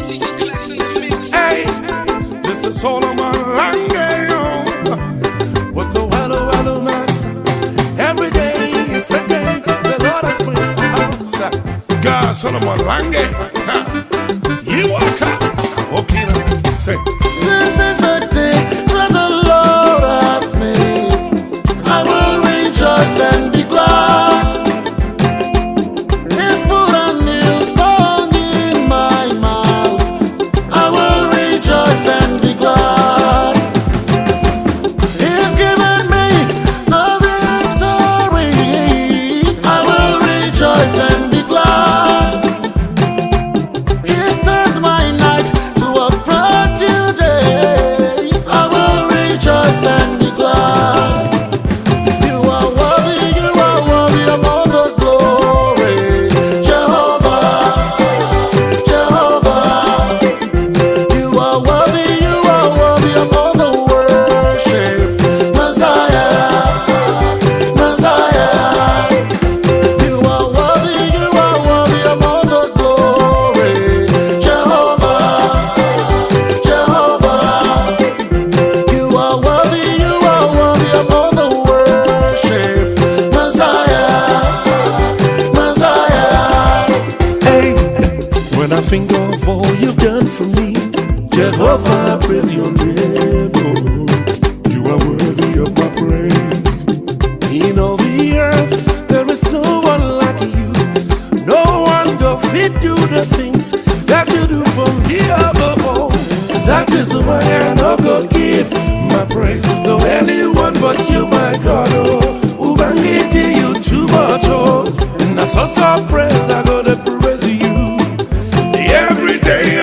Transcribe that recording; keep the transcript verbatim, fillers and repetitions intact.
Hey, this is Solomon Lange with the Weather Weather Master. Every day, every day, the Lord has been us. God, Solomon Lange, you are come. Okay, say. This is a day that the Lord has made. I will rejoice and be glad. He's put a new song in my mouth. I will rejoice and be glad. He's given me the victory. I will rejoice and be glad. He's turned my night to a brand new day. I will rejoice and be glad. You are worthy, you are worthy of all the glory. Jehovah, Jehovah. You are worthy, you are worthy of all the worship. Messiah, Messiah. You are worthy, you are worthy of all the glory. Jehovah, Jehovah. You are worthy, you are worthy of all the worship. Messiah, Messiah. Hey, when I think of all you've done for me, Jehovah, I praise your name. Oh, you are worthy of my praise. In all the earth, there is no one like you. No one go fit do the things that you do for me above all. That is why I no go give my praise to anyone but you, my God. Oh, Ubangiji, you too much. Oh, and that's also praise I gotta praise you every day.